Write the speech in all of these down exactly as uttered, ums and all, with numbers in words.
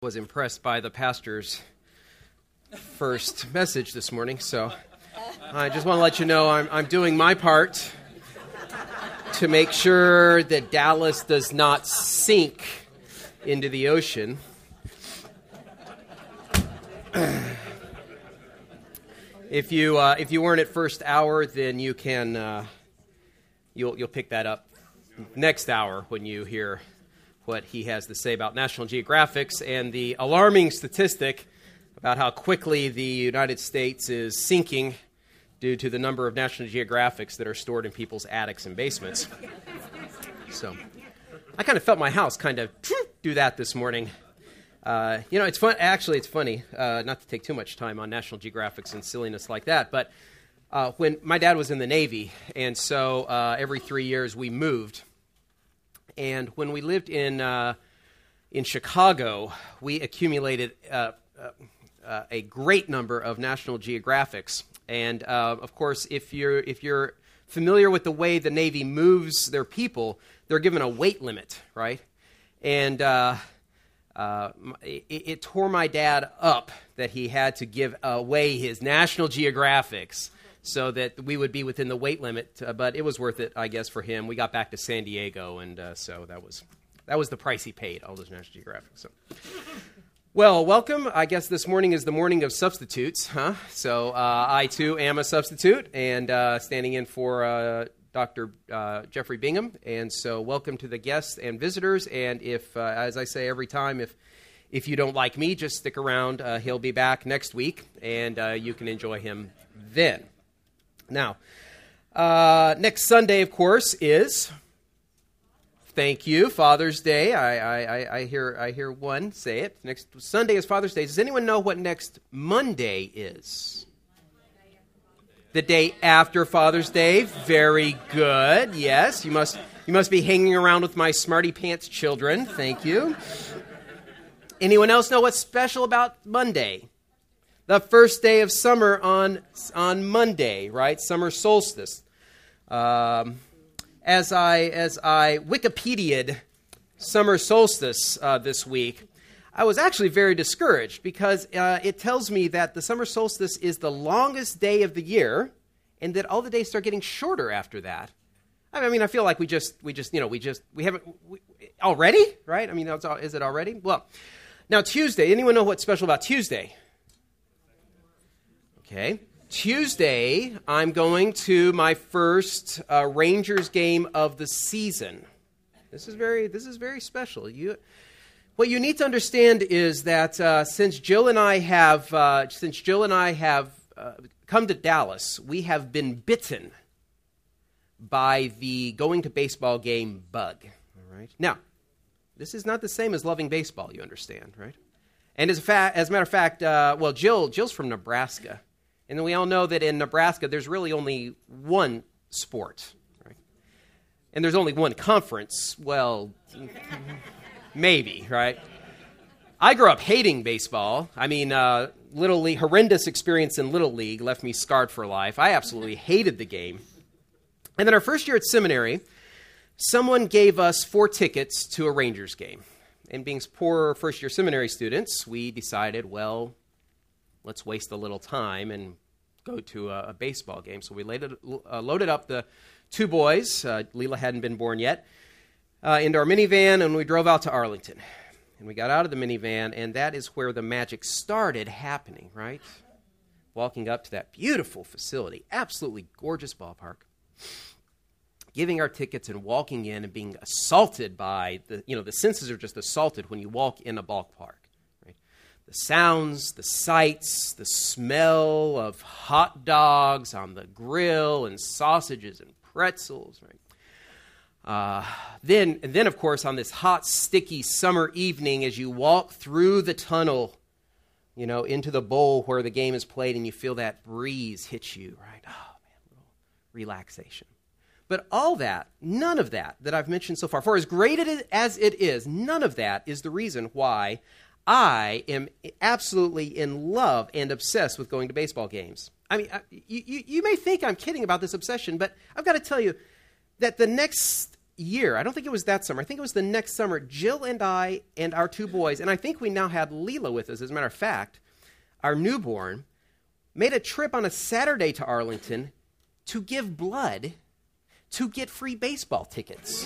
Was impressed by the pastor's first message this morning, so I just want to let you know I'm, I'm doing my part to make sure that Dallas does not sink into the ocean. If you uh, if you weren't at first hour, then you can uh, you'll you'll pick that up next hour when you hear what he has to say about National Geographics and the alarming statistic about how quickly the United States is sinking due to the number of National Geographics that are stored in people's attics and basements. So I kind of felt my house kind of do that this morning. Uh, you know, it's fun. Actually, it's funny, uh, not to take too much time on National Geographics and silliness like that, but uh, when my dad was in the Navy, and so uh, every three years we moved. And when we lived in uh, in Chicago, we accumulated uh, uh, a great number of National Geographics. And uh, of course, if you're if you're familiar with the way the Navy moves their people, they're given a weight limit, right? And uh, uh, it, it tore my dad up that he had to give away his National Geographics so that we would be within the weight limit, uh, but it was worth it, I guess, for him. We got back to San Diego, and uh, so that was that was the price he paid, all those National Geographics. So, well, welcome. I guess this morning is the morning of substitutes, huh? So uh, I, too, am a substitute, and uh, standing in for uh, Doctor Uh, Jeffrey Bingham. And so welcome to the guests and visitors, and if, uh, as I say every time, if if you don't like me, just stick around. Uh, he'll be back next week, and uh, you can enjoy him then. Now, uh, next Sunday, of course, is, thank you, Father's Day. I, I, I hear I hear one say it. Next Sunday is Father's Day. Does anyone know what next Monday is? The day after Father's Day. Very good. Yes, you must you must be hanging around with my smarty pants children. Thank you. Anyone else know what's special about Monday? The first day of summer on on Monday, right? Summer solstice. Um, as I as I Wikipedia'd summer solstice uh, this week, I was actually very discouraged because uh, it tells me that the summer solstice is the longest day of the year, and that all the days start getting shorter after that. I mean, I feel like we just we just you know we just we haven't we, already, right? I mean, that's all, is it already? Well, now Tuesday. Anyone know what's special about Tuesday? Okay, Tuesday, I'm going to my first uh, Rangers game of the season. This is very, this is very special. You, what you need to understand is that uh, since Jill and I have, uh, since Jill and I have uh, come to Dallas, we have been bitten by the going to baseball game bug. All right. Now, this is not the same as loving baseball. You understand, right? And as a fact, as a matter of fact, uh, well, Jill, Jill's from Nebraska. And then we all know that in Nebraska, there's really only one sport, right? And there's only one conference. Well, maybe, right? I grew up hating baseball. I mean, uh, Little League, horrendous experience in Little League left me scarred for life. I absolutely hated the game. And then our first year at seminary, someone gave us four tickets to a Rangers game. And being poor first-year seminary students, we decided, well, let's waste a little time and go to a, a baseball game. So we loaded, uh, loaded up the two boys, uh, Leela hadn't been born yet, uh, into our minivan, and we drove out to Arlington. And we got out of the minivan, and that is where the magic started happening, right? Walking up to that beautiful facility, absolutely gorgeous ballpark, giving our tickets and walking in and being assaulted by, the you know, the senses are just assaulted when you walk in a ballpark. The sounds, the sights, the smell of hot dogs on the grill and sausages and pretzels, right? Uh, then, and then, of course, on this hot, sticky summer evening, as you walk through the tunnel, you know, into the bowl where the game is played, and you feel that breeze hit you, right? Oh, man, a little relaxation. But all that, none of that that I've mentioned so far, for as great it is, as it is, none of that is the reason why I am absolutely in love and obsessed with going to baseball games. I mean, I, you, you may think I'm kidding about this obsession, but I've got to tell you that the next year, I don't think it was that summer, I think it was the next summer, Jill and I and our two boys, and I think we now had Leela with us, as a matter of fact, our newborn, made a trip on a Saturday to Arlington to give blood to get free baseball tickets.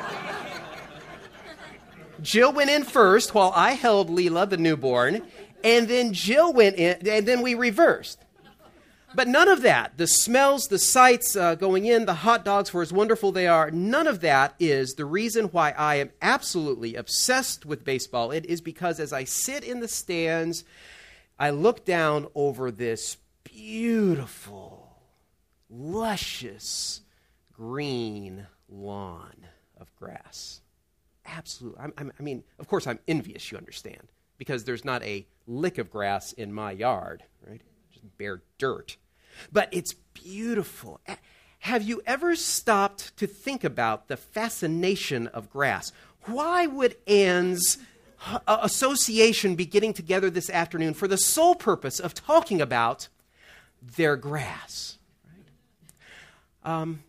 Jill went in first while I held Leela, the newborn, and then Jill went in, and then we reversed. But none of that, the smells, the sights uh, going in, the hot dogs, for as wonderful they are, none of that is the reason why I am absolutely obsessed with baseball. It is because as I sit in the stands, I look down over this beautiful, luscious, green lawn of grass. Absolutely. I'm, I'm, I mean, of course, I'm envious, you understand, because there's not a lick of grass in my yard, right? Just bare dirt. But it's beautiful. Have you ever stopped to think about the fascination of grass? Why would Ann's association be getting together this afternoon for the sole purpose of talking about their grass? Right? Um,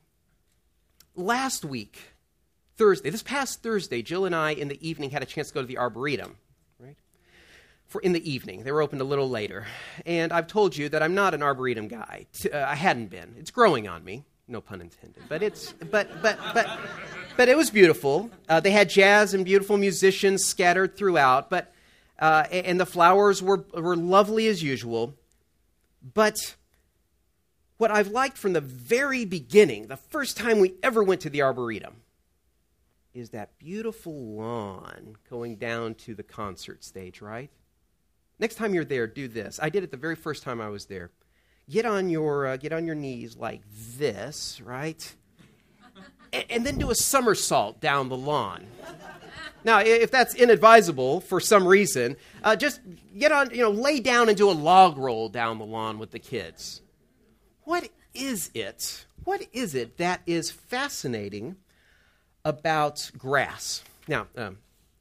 last week, Thursday, this past Thursday, Jill and I in the evening had a chance to go to the Arboretum, right? For in the evening. They were opened a little later. And I've told you that I'm not an Arboretum guy. Uh, I hadn't been. It's growing on me. No pun intended. But it's but but but but it was beautiful. Uh, they had jazz and beautiful musicians scattered throughout, but uh, and the flowers were were lovely as usual. But what I've liked from the very beginning, the first time we ever went to the Arboretum, is that beautiful lawn going down to the concert stage, right? Next time you're there, do this. I did it the very first time I was there. Get on your uh, get on your knees like this, right? And, and then do a somersault down the lawn. Now, if that's inadvisable for some reason, uh, just get on, you know, lay down and do a log roll down the lawn with the kids. What is it? What is it that is fascinating about grass? Now, um,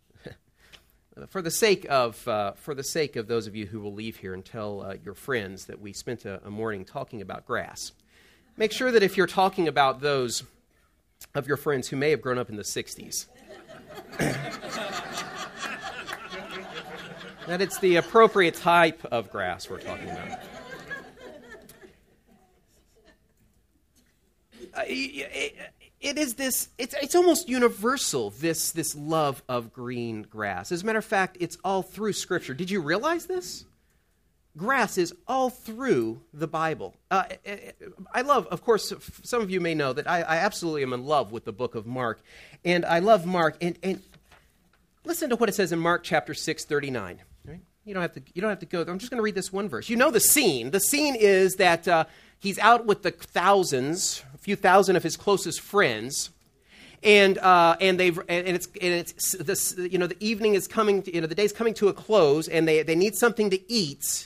for the sake of uh, for the sake of those of you who will leave here and tell uh, your friends that we spent a, a morning talking about grass, make sure that if you're talking about those of your friends who may have grown up in the sixties, that it's the appropriate type of grass we're talking about. Uh, it, it is this, it's it's almost universal, this, this love of green grass. As a matter of fact, it's all through Scripture. Did you realize this? Grass is all through the Bible. Uh, I love, of course, some of you may know that I, I absolutely am in love with the book of Mark. And I love Mark. And, and listen to what it says in Mark chapter six, thirty-nine. Right? You don't have to, you don't have to go there. I'm just going to read this one verse. You know the scene. The scene is that uh, he's out with the thousands, a few thousand of his closest friends. And uh, and they've and it's and it's this, you know, the evening is coming to, you know, the day's coming to a close, and they, they need something to eat.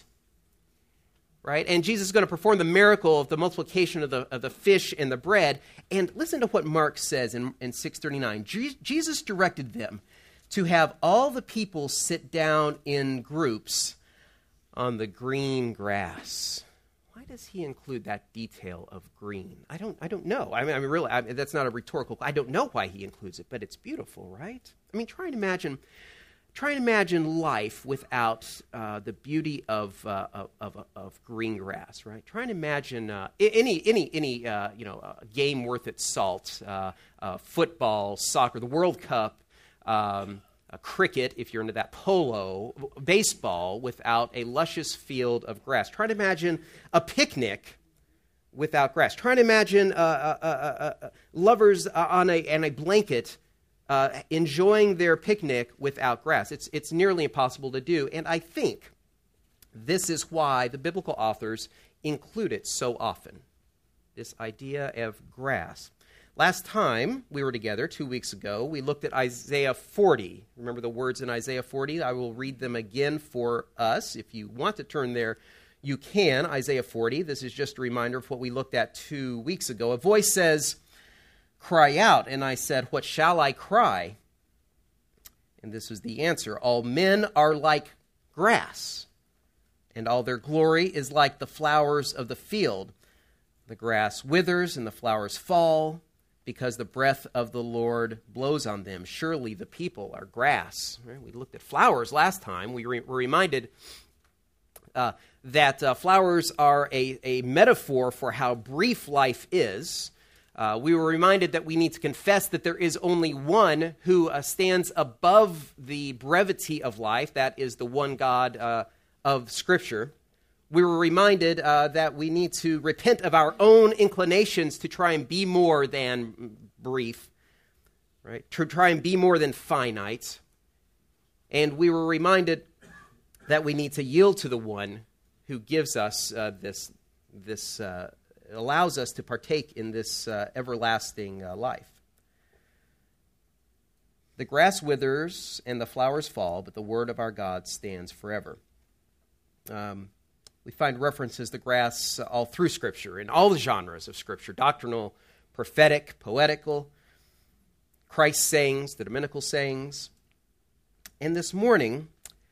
Right? And Jesus is going to perform the miracle of the multiplication of the of the fish and the bread. And listen to what Mark says in, in six thirty-nine. Je- Jesus directed them to have all the people sit down in groups on the green grass. Why does he include that detail of green? I don't I don't know. I mean, I mean really, I mean, that's not a rhetorical. I don't know why he includes it, but it's beautiful, right? I mean, try and imagine... Try and imagine life without uh, the beauty of, uh, of, of of green grass, right? Try and imagine uh, any any any uh, you know uh, game worth its salt, uh, uh, football, soccer, the World Cup, um, uh, cricket, if you're into that, polo, baseball, without a luscious field of grass. Try to imagine a picnic without grass. Try to imagine uh, uh, uh, uh, lovers on a on a blanket. Uh, enjoying their picnic without grass. It's it's nearly impossible to do, and I think this is why the biblical authors include it so often, this idea of grass. Last time we were together, two weeks ago, we looked at Isaiah forty. Remember the words in Isaiah forty? I will read them again for us. If you want to turn there, you can. Isaiah forty. This is just a reminder of what we looked at two weeks ago. A voice says, "Cry out." And I said, "What shall I cry?" And this was the answer. "All men are like grass, and all their glory is like the flowers of the field. The grass withers and the flowers fall, because the breath of the Lord blows on them. Surely the people are grass. Right? We looked at flowers last time. We re- were reminded uh, that uh, flowers are a, a metaphor for how brief life is. Uh, we were reminded that we need to confess that there is only one who uh, stands above the brevity of life. That is the one God uh, of Scripture. We were reminded uh, that we need to repent of our own inclinations to try and be more than brief, right? To try and be more than finite. And we were reminded that we need to yield to the one who gives us uh, this, this uh, allows us to partake in this uh, everlasting uh, life. The grass withers and the flowers fall, but the word of our God stands forever. Um, We find references to grass all through Scripture, in all the genres of Scripture, doctrinal, prophetic, poetical, Christ sayings, the Dominical sayings. And this morning,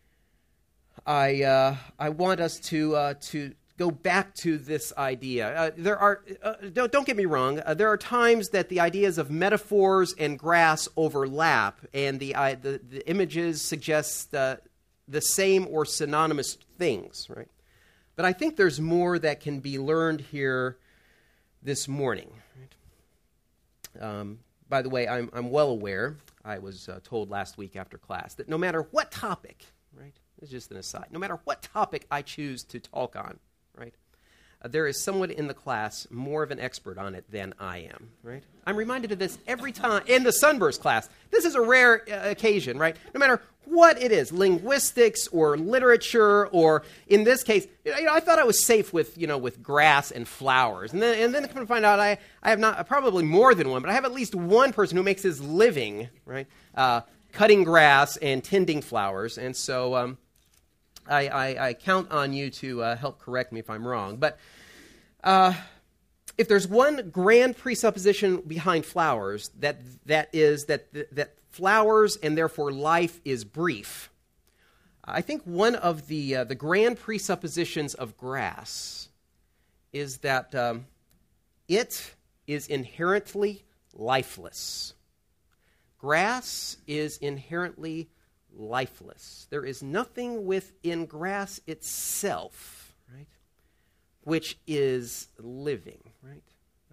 I uh, I want us to uh, to go back to this idea. Uh, there are uh, don't, don't get me wrong. Uh, there are times that the ideas of metaphors and grass overlap, and the uh, the, the images suggest uh, the same or synonymous things, right? But I think there's more that can be learned here this morning. Right? Um, by the way, I'm, I'm well aware, I was uh, told last week after class, that no matter what topic, right, it's just an aside, no matter what topic I choose to talk on, right, uh, there is someone in the class more of an expert on it than I am, right? I'm reminded of this every time in the Sunburst class. This is a rare uh, occasion, right? No matter what it is, linguistics or literature, or in this case, you know, I thought I was safe with, you know, with grass and flowers. And then and then come to find out I, I have not, probably more than one, but I have at least one person who makes his living, right, uh, cutting grass and tending flowers. And so um, I, I, I count on you to uh, help correct me if I'm wrong. But uh, if there's one grand presupposition behind flowers, that that is that that flowers and therefore life is brief, I think one of the uh, the grand presuppositions of grass is that um, it is inherently lifeless. Grass is inherently lifeless. There is nothing within grass itself, right, which is living, right?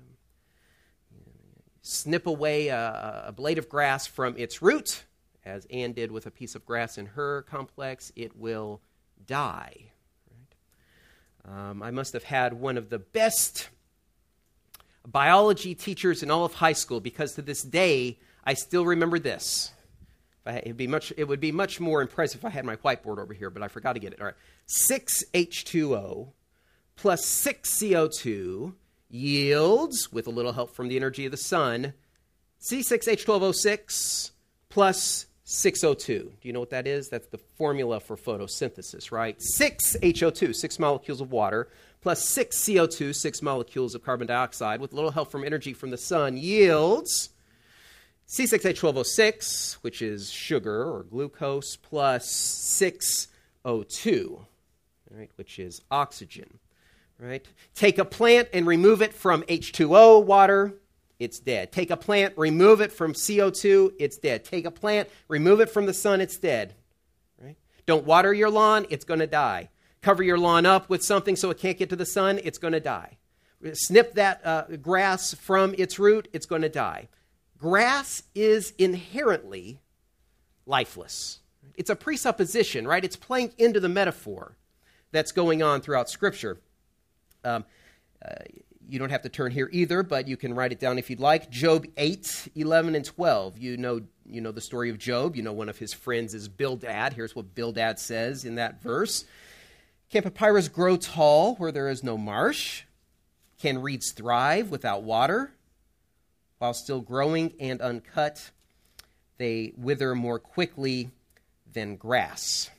Snip away a, a blade of grass from its root, as Anne did with a piece of grass in her complex, it will die. Right? Um, I must have had one of the best biology teachers in all of high school, because to this day, I still remember this. It'd be much, it would be much more impressive if I had my whiteboard over here, but I forgot to get it. All right. six H two O plus six C O two yields, with a little help from the energy of the sun, C six H twelve O six plus six O two. Do you know what that is? That's the formula for photosynthesis, right? six H O two, six molecules of water, plus six C O two, six molecules of carbon dioxide, with a little help from energy from the sun, yields C six H twelve O six, which is sugar or glucose, plus six O two, right, which is oxygen. Right? Take a plant and remove it from H two O, water, it's dead. Take a plant, remove it from C O two, it's dead. Take a plant, remove it from the sun, it's dead. Right? Don't water your lawn, it's going to die. Cover your lawn up with something so it can't get to the sun, it's going to die. Snip that uh, grass from its root, it's going to die. Grass is inherently lifeless. It's a presupposition, right? It's playing into the metaphor that's going on throughout Scripture. Um, uh, you don't have to turn here either, but you can write it down if you'd like. Job eight, eleven, and twelve. You know, you know the story of Job. You know one of his friends is Bildad. Here's what Bildad says in that verse. Can papyrus grow tall where there is no marsh? Can reeds thrive without water? While still growing and uncut, they wither more quickly than grass.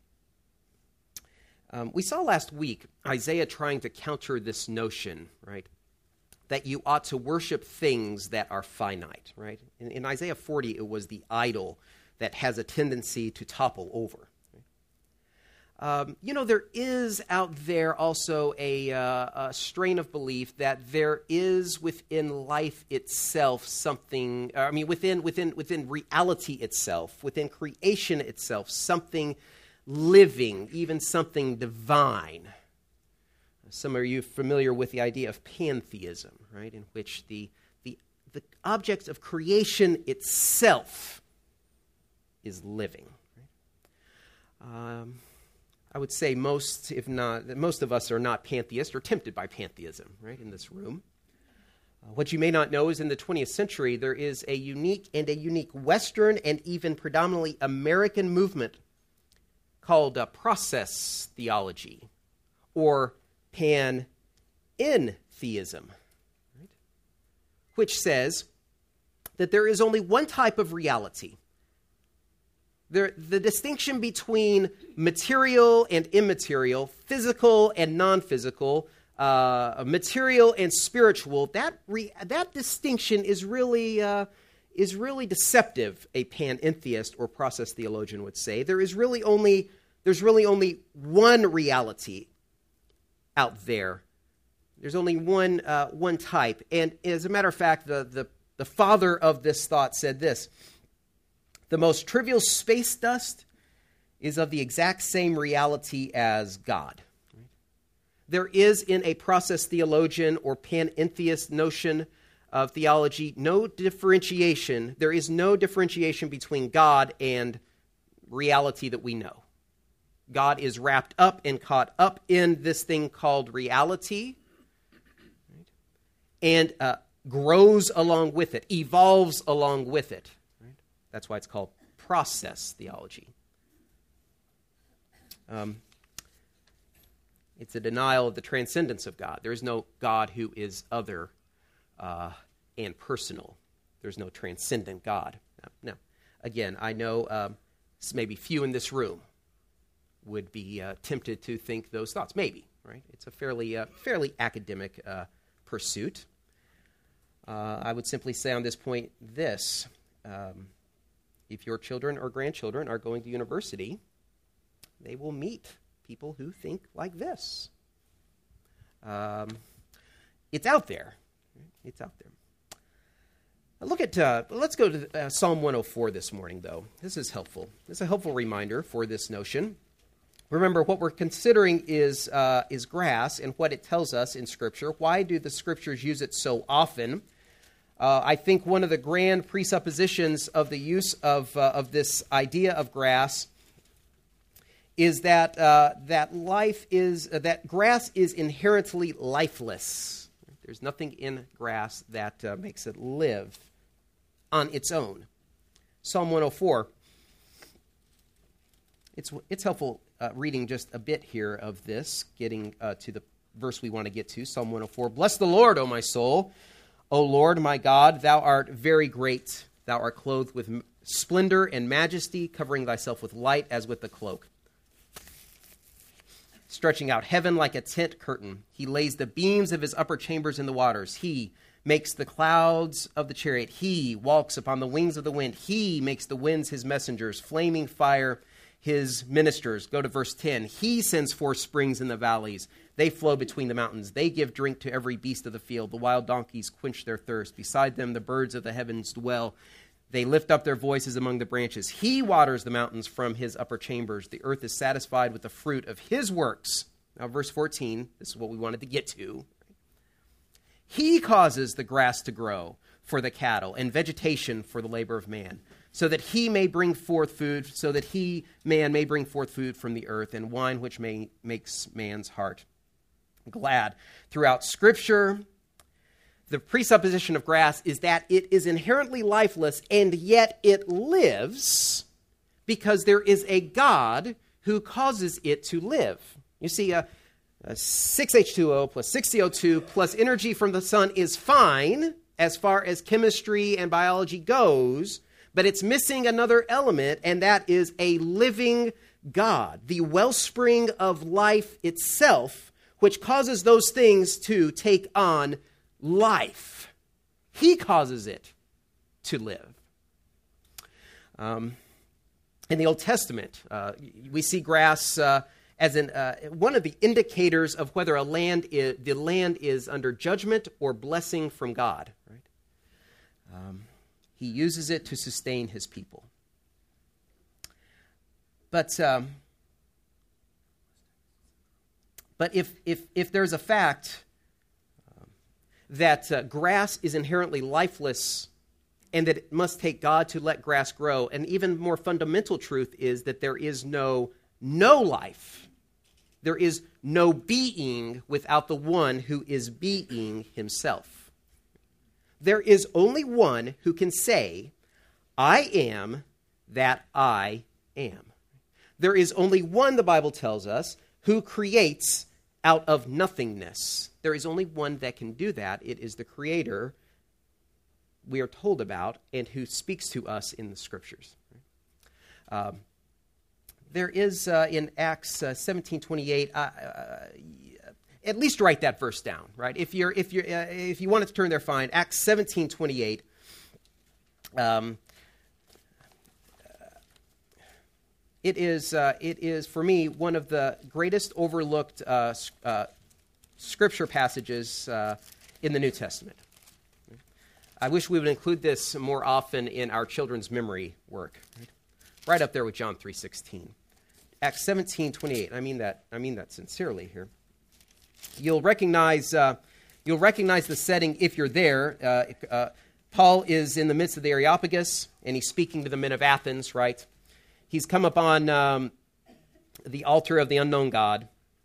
Um, we saw last week Isaiah trying to counter this notion, right, that you ought to worship things that are finite, right? In, in Isaiah forty, it was the idol that has a tendency to topple over. Right? Um, you know, there is out there also a, uh, a strain of belief that there is within life itself something, I mean, within within within reality itself, within creation itself, something living, even something divine. Some of you familiar with the idea of pantheism, right, in which the the the object of creation itself is living. Right? Um, I would say most, if not, most of us are not pantheists or tempted by pantheism, right, in this room. Uh, what you may not know is in the twentieth century, there is a unique and a unique Western and even predominantly American movement called uh, process theology or panentheism, right, which says that there is only one type of reality. There, the distinction between material and immaterial, physical and non-physical, uh, material and spiritual, that re, that distinction is really uh, is really deceptive. A panentheist or process theologian would say there is really only there's really only one reality out there. There's only one uh, one type, and as a matter of fact, the the the father of this thought said this. The most trivial space dust is of the exact same reality as God. There is in a process theologian or panentheist notion of theology no differentiation. There is no differentiation between God and reality that we know. God is wrapped up and caught up in this thing called reality, right, and uh, grows along with it, evolves along with it. That's why it's called process theology. Um, it's a denial of the transcendence of God. There is no God who is other uh, and personal. There's no transcendent God. No. no. Again, I know um, maybe few in this room would be uh, tempted to think those thoughts. Maybe, right? It's a fairly, uh, fairly academic uh, pursuit. Uh, I would simply say on this point this. Um, If your children or grandchildren are going to university, they will meet people who think like this. Um, it's out there. It's out there. Look at, uh, let's go to uh, Psalm one oh four this morning, though. This is helpful. This is a helpful reminder for this notion. Remember, what we're considering is, uh, is grass and what it tells us in Scripture. Why do the Scriptures use it so often? Uh, I think one of the grand presuppositions of the use of uh, of this idea of grass is that uh, that life is uh, that grass is inherently lifeless. There's nothing in grass that uh, makes it live on its own. Psalm one oh four. It's it's helpful uh, reading just a bit here of this, getting uh, to the verse we want to get to. Psalm one oh four. Bless the Lord, O my soul. O Lord, my God, thou art very great. Thou art clothed with splendor and majesty, covering thyself with light as with a cloak. Stretching out heaven like a tent curtain, he lays the beams of his upper chambers in the waters. He makes the clouds of the chariot. He walks upon the wings of the wind. He makes the winds his messengers, flaming fire his ministers. Go to verse ten. He sends forth springs in the valleys. They flow between the mountains. They give drink to every beast of the field. The wild donkeys quench their thirst. Beside them the birds of the heavens dwell. They lift up their voices among the branches. He waters the mountains from his upper chambers. The earth is satisfied with the fruit of his works. Now, verse fourteen, this is what we wanted to get to. He causes the grass to grow for the cattle and vegetation for the labor of man, so that he may bring forth food, so that he, man, may bring forth food from the earth, and wine which may, makes man's heart glad. Throughout Scripture, the presupposition of grass is that it is inherently lifeless, and yet it lives because there is a God who causes it to live. You see, uh, uh, six H two O plus six C O two plus energy from the sun is fine as far as chemistry and biology goes, but it's missing another element, and that is a living God, the wellspring of life itself, which causes those things to take on life. He causes it to live. Um, in the Old Testament, uh, we see grass uh, as an, uh, one of the indicators of whether a land is, the land is under judgment or blessing from God. Right? Um, he uses it to sustain his people. But um, but if if if there's a fact um, that uh, grass is inherently lifeless, and that it must take God to let grass grow, an even more fundamental truth is that there is no no life. There is no being without the one who is being himself. There is only one who can say, I am that I am. There is only one, the Bible tells us, who creates out of nothingness. There is only one that can do that. It is the Creator we are told about and who speaks to us in the Scriptures. Um, There is uh, in Acts uh, seventeen twenty-eight. Uh, uh, at least write that verse down, right? If you're if you uh, if you wanted to turn there, fine. Acts seventeen twenty-eight. Um, it is uh, it is for me one of the greatest overlooked uh, uh, scripture passages uh, in the New Testament. I wish we would include this more often in our children's memory work. Right, right up there with John three sixteen. Acts seventeen twenty-eight. I mean that. I mean that sincerely here. You'll recognize. Uh, you'll recognize the setting if you're there. Uh, uh, Paul is in the midst of the Areopagus, and he's speaking to the men of Athens. Right. He's come upon um, the altar of the unknown God.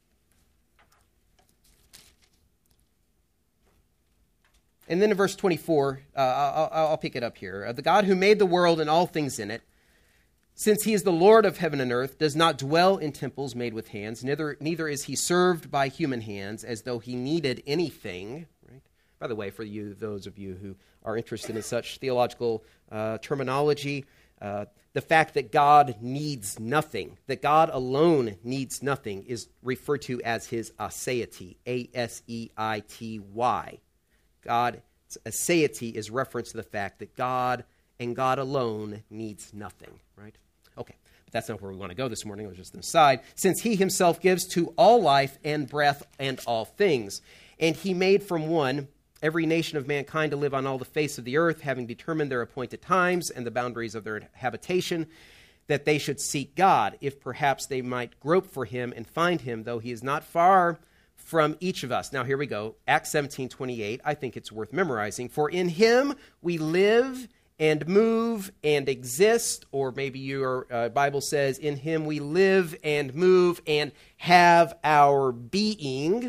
And then in verse twenty-four, uh, I'll, I'll pick it up here. Uh, the God who made the world and all things in it, since he is the Lord of heaven and earth, does not dwell in temples made with hands, neither, neither is he served by human hands as though he needed anything. Right? By the way, for you, those of you who are interested in such theological uh, terminology, uh, the fact that God needs nothing, that God alone needs nothing, is referred to as his aseity, A S E I T Y. God's aseity is reference to the fact that God and God alone needs nothing, right? Okay, but that's not where we want to go this morning. It was just an aside. Since he himself gives to all life and breath and all things, and he made from one every nation of mankind to live on all the face of the earth, having determined their appointed times and the boundaries of their habitation, that they should seek God, if perhaps they might grope for him and find him, though he is not far from each of us. Now here we go, Acts seventeen twenty-eight. I think it's worth memorizing. For in him we live and move and exist, or maybe your uh, Bible says, in him we live and move and have our being,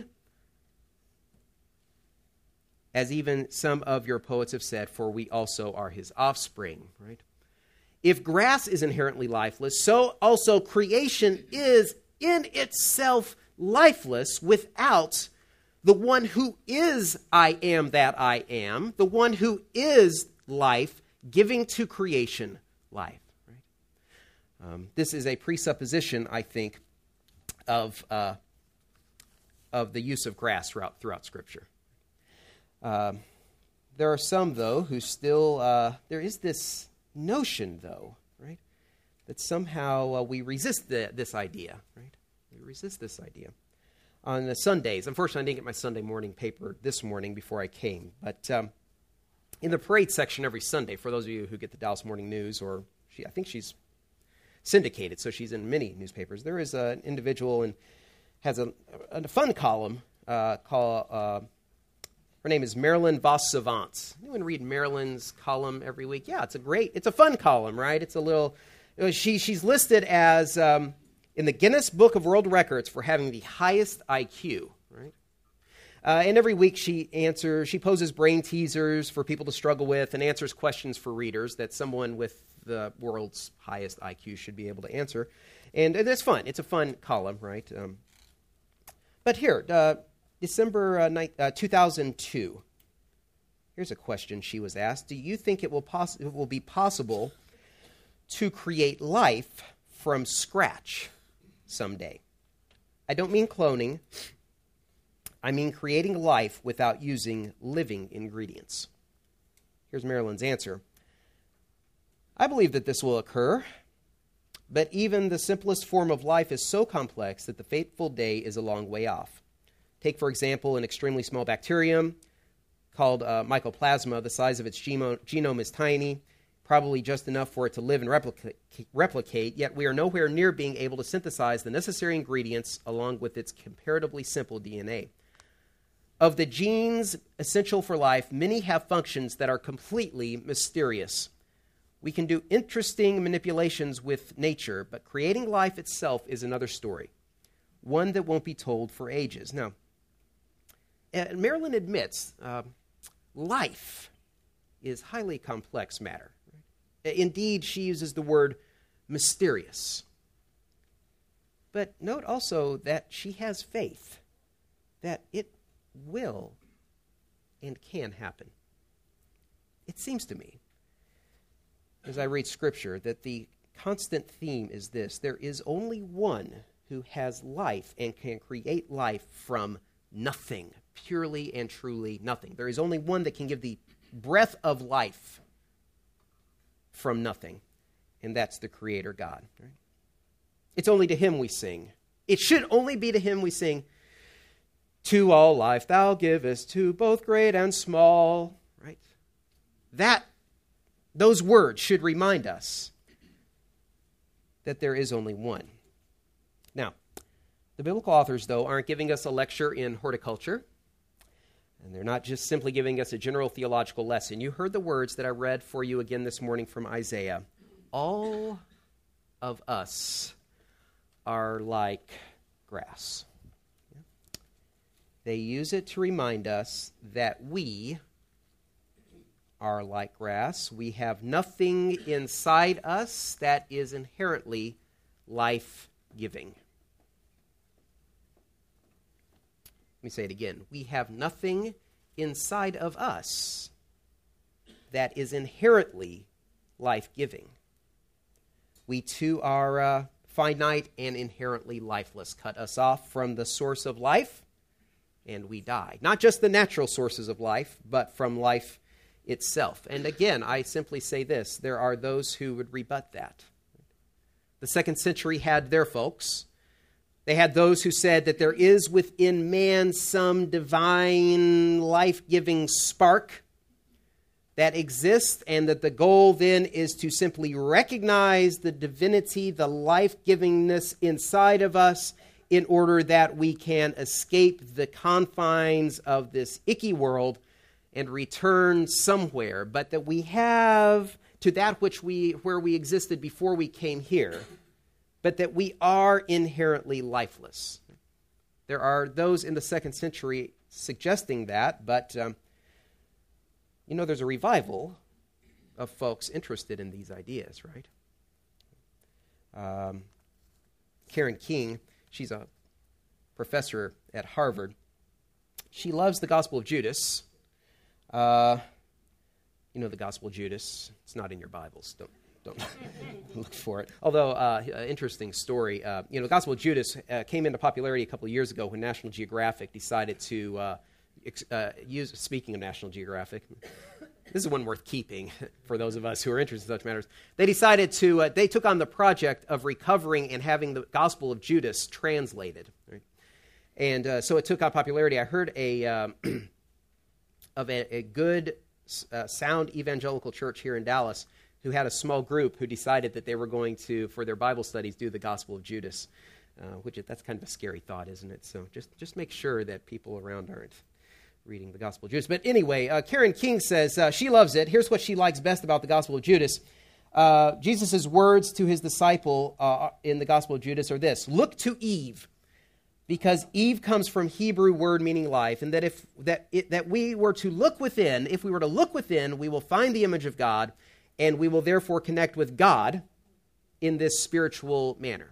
as even some of your poets have said, for we also are his offspring, right? If grass is inherently lifeless, so also creation is in itself lifeless without the one who is I am that I am, the one who is life, giving to creation life. Right? Um, this is a presupposition, I think, of uh, of the use of grass throughout throughout Scripture. Um, there are some, though, who still uh, there is this notion, though, right, that somehow uh, we resist the, this idea, right? We resist this idea. On the Sundays, unfortunately, I didn't get my Sunday morning paper this morning before I came, but um, in the parade section every Sunday, for those of you who get the Dallas Morning News, or she, I think she's syndicated, so she's in many newspapers, there is an individual and has a, a fun column uh, called, uh, her name is Marilyn Vos Savant. Anyone read Marilyn's column every week? Yeah, it's a great, it's a fun column, right? It's a little, she she's listed as um, in the Guinness Book of World Records for having the highest I Q, right? Uh, and every week she answers, she poses brain teasers for people to struggle with and answers questions for readers that someone with the world's highest I Q should be able to answer. And, and it's fun. It's a fun column, right? Um, but here, uh, December uh, ni- uh, two thousand two, here's a question she was asked. Do you think it will, poss- it will be possible to create life from scratch someday? I don't mean cloning. I mean creating life without using living ingredients. Here's Marilyn's answer. I believe that this will occur. But even the simplest form of life is so complex that the fateful day is a long way off. Take, for example, an extremely small bacterium called uh, mycoplasma. The size of its geno- genome is tiny, probably just enough for it to live and replica- replicate, yet we are nowhere near being able to synthesize the necessary ingredients along with its comparatively simple D N A. Of the genes essential for life, many have functions that are completely mysterious. We can do interesting manipulations with nature, but creating life itself is another story, one that won't be told for ages. Now, Marilyn admits uh, life is highly complex matter. Indeed, she uses the word mysterious. But note also that she has faith that it will and can happen. It seems to me, as I read Scripture, that the constant theme is this: there is only one who has life and can create life from nothing, purely and truly nothing. There is only one that can give the breath of life from nothing, and that's the Creator God. Right? It's only to Him we sing. It should only be to Him we sing, "To all life thou givest, to both great and small." Right? That, those words should remind us that there is only one. Now, the biblical authors, though, aren't giving us a lecture in horticulture, and they're not just simply giving us a general theological lesson. You heard the words that I read for you again this morning from Isaiah. All of us are like grass. They use it to remind us that we are like grass. We have nothing inside us that is inherently life-giving. Let me say it again. We have nothing inside of us that is inherently life-giving. We too are uh, finite and inherently lifeless. Cut us off from the source of life, and we die. Not just the natural sources of life, but from life itself. And again, I simply say this: there are those who would rebut that. The second century had their folks. They had those who said that there is within man some divine life-giving spark that exists, and that the goal then is to simply recognize the divinity, the life-givingness inside of us, in order that we can escape the confines of this icky world and return somewhere, but that we have to that which we where we existed before we came here, but that we are inherently lifeless. There are those in the second century suggesting that, but um, you know, there's a revival of folks interested in these ideas, right? Um, Karen King, she's a professor at Harvard. She loves the Gospel of Judas. Uh, you know the Gospel of Judas. It's not in your Bibles. Don't don't look for it. Although, uh, interesting story. Uh, you know, the Gospel of Judas uh, came into popularity a couple of years ago when National Geographic decided to uh, ex- uh, use. Speaking of National Geographic, this is one worth keeping for those of us who are interested in such matters. They decided to. Uh, they took on the project of recovering and having the Gospel of Judas translated. Right? And uh, so it took on popularity. I heard a um, of a, a good, uh, sound evangelical church here in Dallas who had a small group who decided that they were going to, for their Bible studies, do the Gospel of Judas, uh, which is, that's kind of a scary thought, isn't it? So just, just make sure that people around aren't reading the Gospel of Judas. But anyway, uh, Karen King says uh, she loves it. Here's what she likes best about the Gospel of Judas. Uh, Jesus' words to his disciple uh, in the Gospel of Judas are this: look to Eve, because Eve comes from Hebrew word meaning life, and that if that it, that we were to look within, if we were to look within, we will find the image of God, and we will therefore connect with God in this spiritual manner.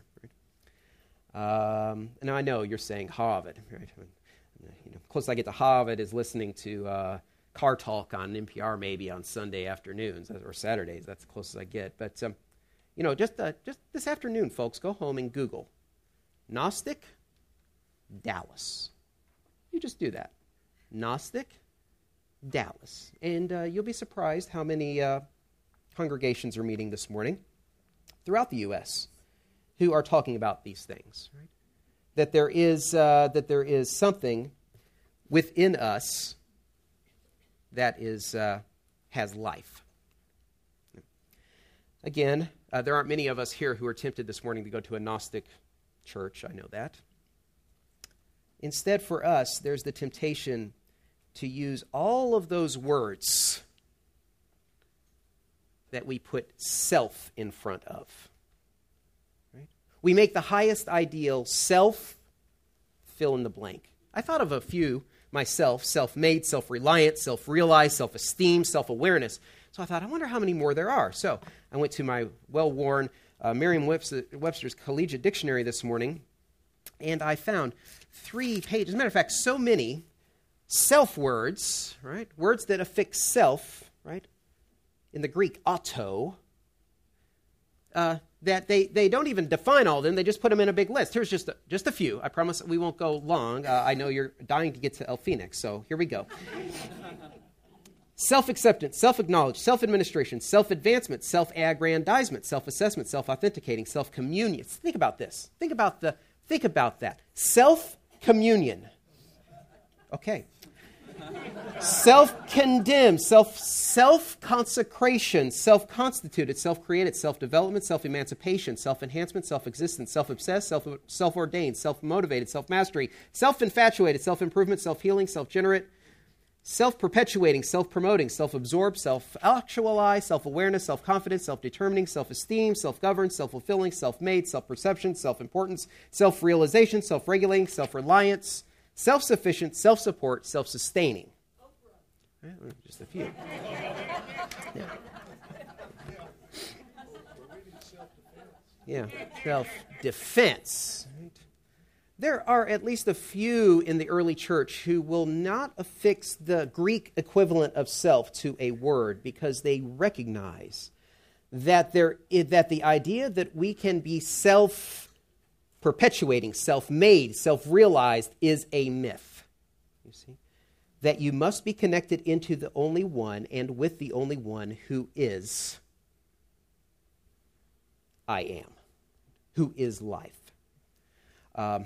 Um, now I know you're saying Harvard, right? You know, closest I get to Harvard is listening to uh, Car Talk on N P R, maybe on Sunday afternoons or Saturdays. That's the closest I get. But um, you know, just uh, just this afternoon, folks, go home and Google Gnostic Dallas. You just do that. Gnostic Dallas. And uh, you'll be surprised how many uh, congregations are meeting this morning throughout the U S who are talking about these things, right? That there is uh, that there is something within us that is uh, has life. Again, uh, there aren't many of us here who are tempted this morning to go to a Gnostic church. I know that. Instead, for us, there's the temptation to use all of those words that we put self in front of. Right? We make the highest ideal self fill in the blank. I thought of a few myself: self-made, self-reliant, self-realized, self-esteem, self-awareness. So I thought, I wonder how many more there are. So I went to my well-worn uh, Merriam-Webster's Collegiate Dictionary this morning, and I found three pages. As a matter of fact, so many self words, right? Words that affix self, right? In the Greek, auto, uh, that they, they don't even define all of them. They just put them in a big list. Here's just a, just a few. I promise we won't go long. Uh, I know you're dying to get to El Phoenix, so here we go. Self-acceptance, self-acknowledge, self-administration, self-advancement, self-aggrandizement, self-assessment, self-authenticating, self-communion. Think about this. Think about the. Think about that. Self-communion. Okay. Self-condemned, self, self-consecration, self-constituted, self-created, self-development, self-emancipation, self-enhancement, self-existence, self-obsessed, self, self-ordained, self-motivated, self-mastery, self-infatuated, self-improvement, self-healing, self-generate, self-perpetuating, self-promoting, self-absorbed, self-actualized, self-awareness, self-confidence, self-determining, self-esteem, self-governed, self-fulfilling, self-made, self-perception, self-importance, self-realization, self-regulating, self-reliance, self-sufficient, self-support, self-sustaining. Right, just a few. Yeah. Yeah, self-defense. Right. There are at least a few in the early church who will not affix the Greek equivalent of self to a word because they recognize that there that the idea that we can be self-perpetuating, self-made, self-realized is a myth. You see? That you must be connected into the only one and with the only one who is I am, who is life. Um,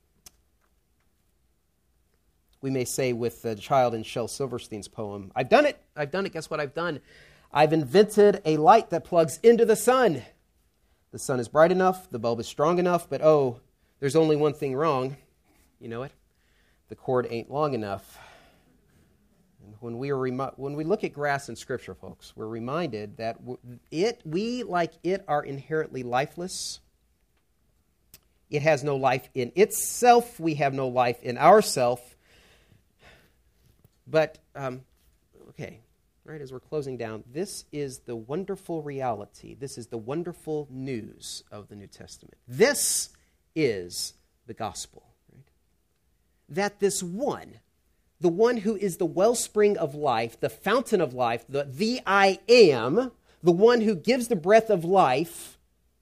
we may say with the child in Shel Silverstein's poem, I've done it, I've done it, guess what I've done? I've invented a light that plugs into the sun. The sun is bright enough, the bulb is strong enough, but oh, there's only one thing wrong. You know it? The cord ain't long enough. And when we, are remi- when we look at grass in Scripture, folks, we're reminded that it, we, like it, are inherently lifeless. It has no life in itself. We have no life in ourself. But, um, okay, right, as we're closing down, this is the wonderful reality. This is the wonderful news of the New Testament. This is the gospel, right? That this one, the one who is the wellspring of life, the fountain of life, the, the I am, the one who gives the breath of life,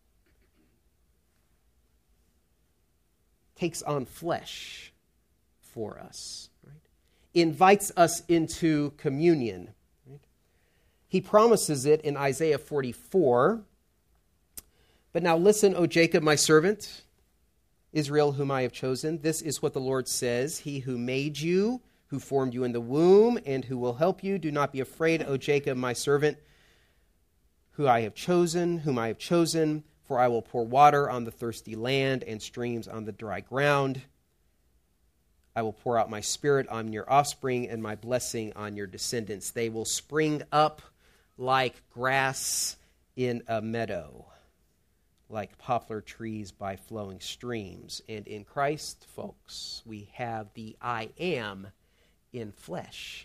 takes on flesh for us, right? Invites us into communion. Right? He promises it in Isaiah forty-four. But now listen, O Jacob, my servant, Israel, whom I have chosen. This is what the Lord says. He who made you, who formed you in the womb, and who will help you. Do not be afraid, O Jacob, my servant, who I have chosen, whom I have chosen. For I will pour water on the thirsty land and streams on the dry ground. I will pour out my spirit on your offspring and my blessing on your descendants. They will spring up like grass in a meadow, like poplar trees by flowing streams. And in Christ, folks, we have the I am in flesh.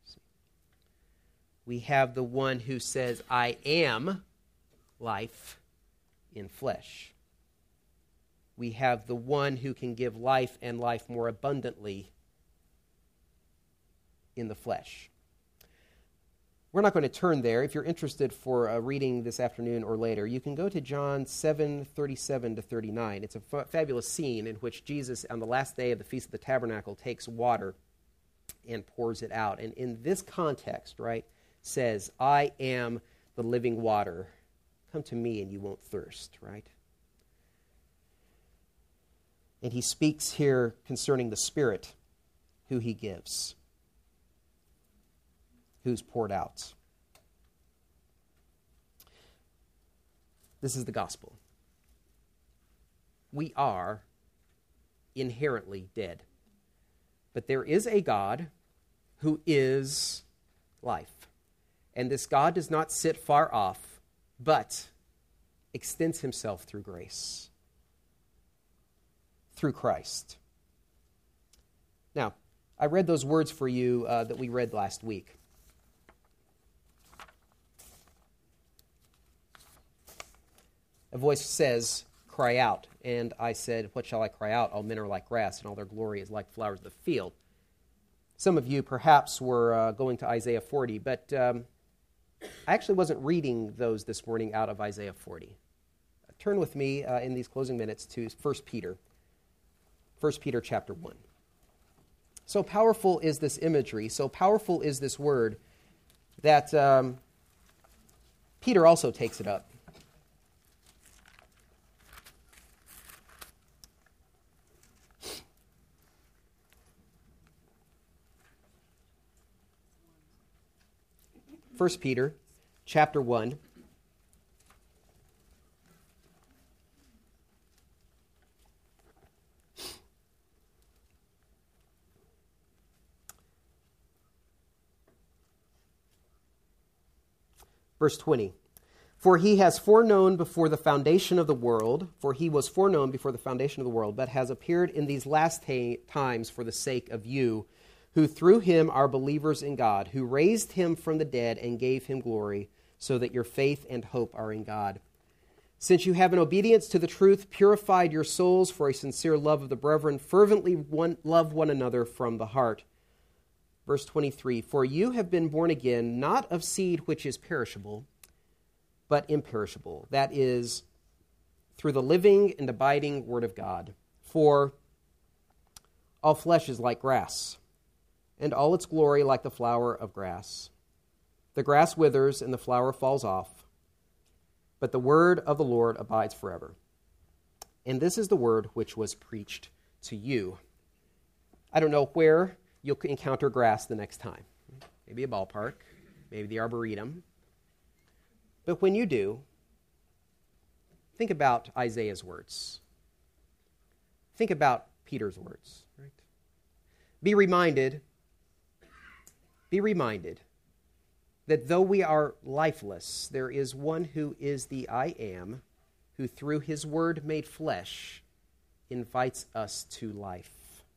We have the one who says, I am life in flesh. We have the one who can give life and life more abundantly in the flesh. We're not going to turn there. If you're interested for a reading this afternoon or later, you can go to John seven, thirty-seven to thirty-nine. It's a f- fabulous scene in which Jesus, on the last day of the Feast of the Tabernacle, takes water and pours it out. And in this context, right, says, I am the living water. Come to me and you won't thirst, right? And he speaks here concerning the Spirit, who he gives, who's poured out. This is the gospel. We are inherently dead. But there is a God who is life. And this God does not sit far off, but extends himself through grace, through Christ. Now, I read those words for you uh, that we read last week. A voice says, "Cry out." And I said, "What shall I cry out? All men are like grass, and all their glory is like flowers of the field." Some of you perhaps were uh, going to Isaiah forty, but um, I actually wasn't reading those this morning out of Isaiah forty. Turn with me uh, in these closing minutes to First Peter. First Peter chapter one. So powerful is this imagery, so powerful is this word, that um, Peter also takes it up. First Peter chapter one. Verse twenty. For he has foreknown before the foundation of the world, for he was foreknown before the foundation of the world, but has appeared in these last ta- times for the sake of you, who through him are believers in God, who raised him from the dead and gave him glory, so that your faith and hope are in God. Since you have in obedience to the truth purified your souls for a sincere love of the brethren, fervently one, love one another from the heart. Verse twenty-three, for you have been born again, not of seed which is perishable, but imperishable. That is, through the living and abiding word of God. For all flesh is like grass, and all its glory like the flower of grass. The grass withers and the flower falls off, but the word of the Lord abides forever. And this is the word which was preached to you. I don't know where you'll encounter grass the next time. Maybe a ballpark, maybe the Arboretum. But when you do, think about Isaiah's words. Think about Peter's words. Right? Be reminded, be reminded that though we are lifeless, there is one who is the I Am, who through his word made flesh invites us to life.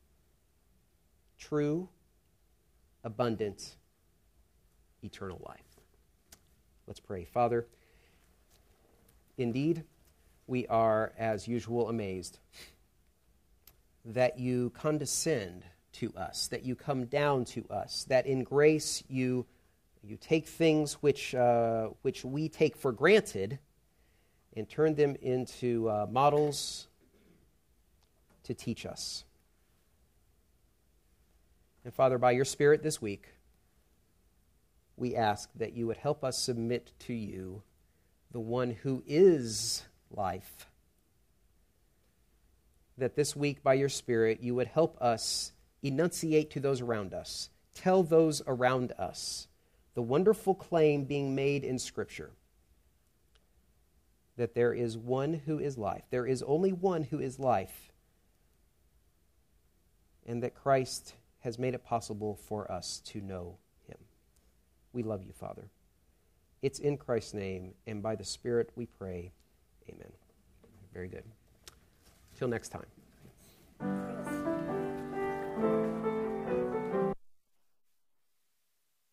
True, abundant, eternal life. Let's pray. Father, indeed, we are, as usual, amazed that you condescend to us, that you come down to us, that in grace you, you take things which, uh, which we take for granted and turn them into uh, models to teach us. And Father, by your Spirit this week, we ask that you would help us submit to you, the one who is life. That this week, by your Spirit, you would help us enunciate to those around us, tell those around us, the wonderful claim being made in Scripture, that there is one who is life. There is only one who is life, and that Christ has made it possible for us to know him. We love you, Father. It's in Christ's name, and by the Spirit we pray. Amen. Very good. Till next time.